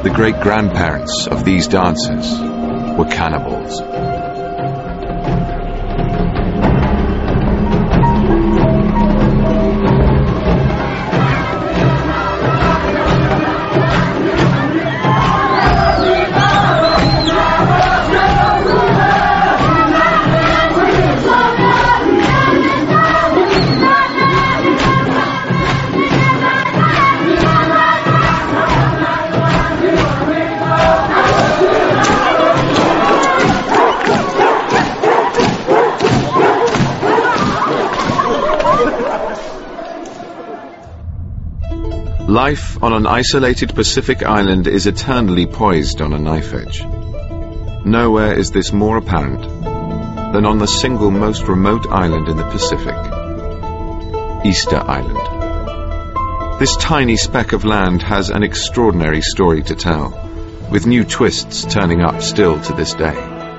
The great-grandparents of these dancers were cannibals. Life on an isolated Pacific island is eternally poised on a knife edge. Nowhere is this more apparent than on the single most remote island in the Pacific, Easter Island. This tiny speck of land has an extraordinary story to tell, with new twists turning up still to this day.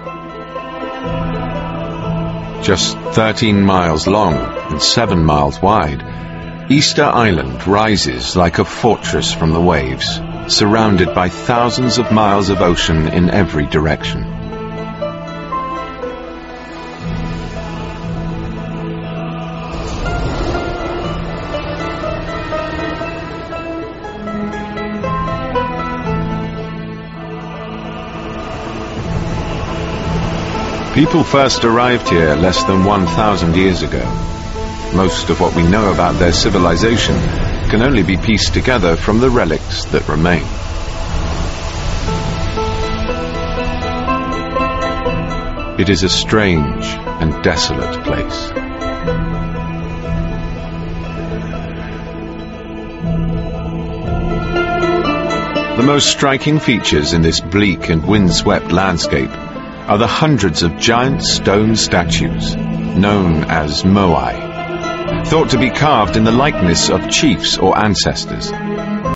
Just 13 miles long and 7 miles wide, Easter Island rises like a fortress from the waves, surrounded by thousands of miles of ocean in every direction. People first arrived here less than 1,000 years ago. Most of what we know about their civilization can only be pieced together from the relics that remain. It is a strange and desolate place. The most striking features in this bleak and windswept landscape are the hundreds of giant stone statues, known as moai, thought to be carved in the likeness of chiefs or ancestors.